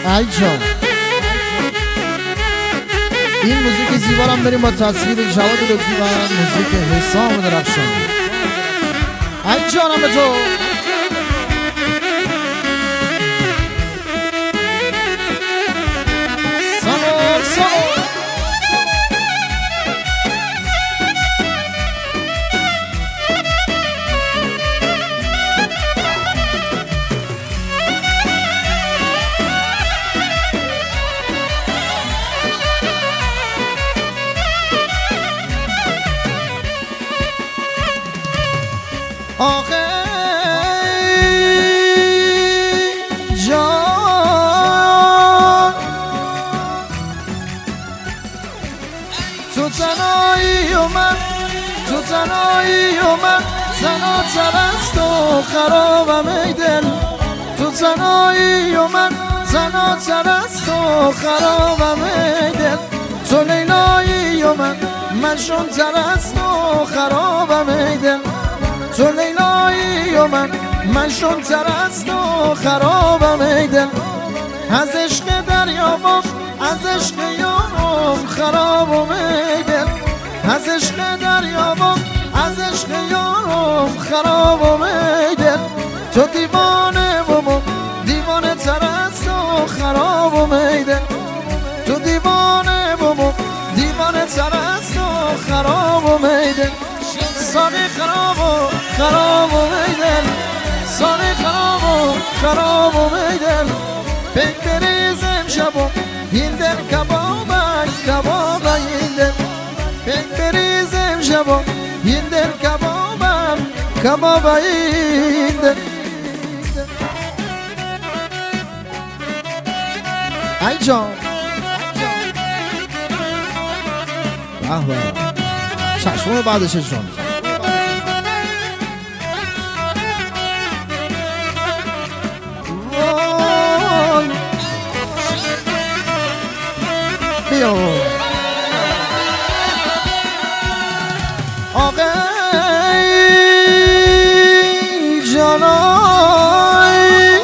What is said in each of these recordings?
ای جان این موزیک زیبا هم بریم با تصویر جواد لطفی و موزیک حسام درخشان. ای جانم به تو آخه جان تو تنهایی و من تنها تر است و خرابم ای دل. تو تنهایی و من تنها تر است و خرابم ای دل. تو لیلایی و من مجنون تر است و خرابم ای دل. تو لیلایی و من مجنون تر است و خرابم ای دل. از عشق دریابم از عشق یارم خرابم ای دل. از عشق دریابم از عشق یارم خرابم ای دل. تو دیوانه و من دیوانه تر است و خرابم ای دل. تو دیوانه و من دیوانه تر است و خرابم ای دل. ساقی خرابم ای دل. ساقی خرابم ای دل. بین بریز امشبم این دل کباب این دل. بین بریز امشبم این دل کباب این دل. ای جان به چشمه بعدش جان بیا آقای جانای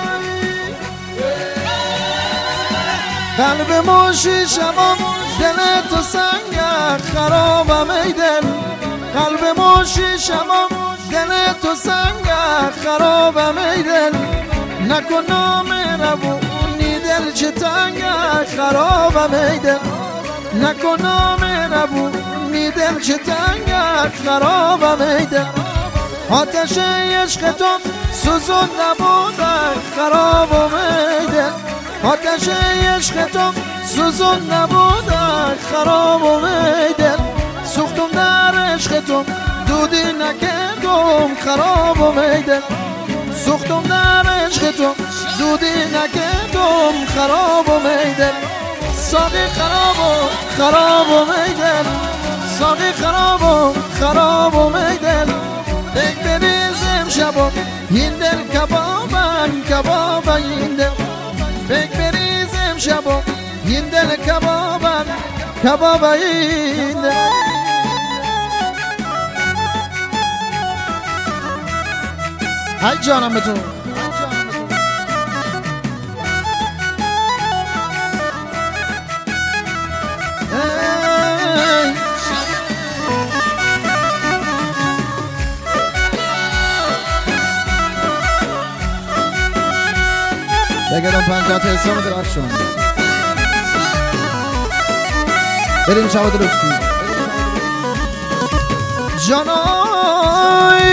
قلب موشی شمام دل تو سنگ خرابم ای دل. قلب موشی شمام دل تو سنگ خرابم ای دل. نکن نام ربونی دل چه تنگ خرابم ای دل. نکن نام ربونی دل چه تنگ خرابم ای دل. آتش عشق تو سوزون نبود خرابم ای دل. آتش عشق تو سوزون نبود خرابم ای دل. سوختم در عشق تو دودی نکردم خرابم ای دل. سوختم در عشق تو دودی نکردم خرابم ای دل. ساقی خرابم ای دل. ساقی خرابم ای دل. بگ بریز امشبم این دل کباب این دل. بگ بریز امشبم این دل کباب این دل. ای جانم به تو بگردم پنجات حسام درخشان. بریم جواد لطفی جانای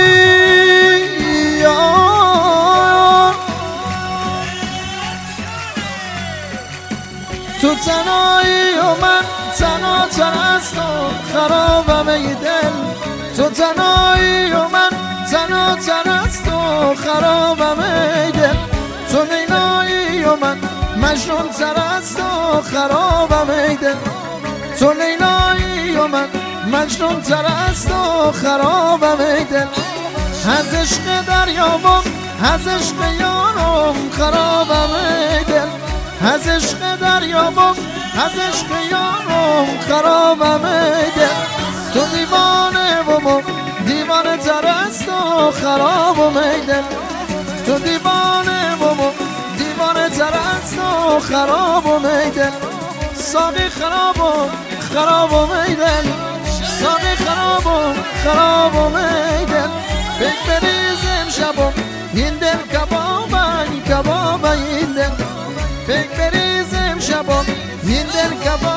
تو تنهایی و من تنها تر است و خرابم ای دل. تو تنهایی و من تنها تر است و خرابم ای دل. تو لیلایی و من مجنون تر است و خرابم ای دل. تو لیلایی و من مجنون تر است و خرابم ای دل. از عشق دریابم از عشق یارم خرابم ای دل. از عشق دریابم از عشق یارم خرابم ای دل. تو دیوانه و من دیوانه تر است و خرابم ای دل. تو دیوانه و من دیوانه تر است و و خراب و میدل ساقی خراب و میدل ساقی خراب و میدل بک بریزم شبم این دل کباب این دل بک بریزم شبم این دل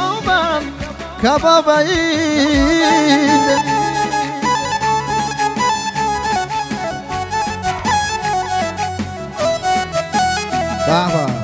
کباب این دل بابا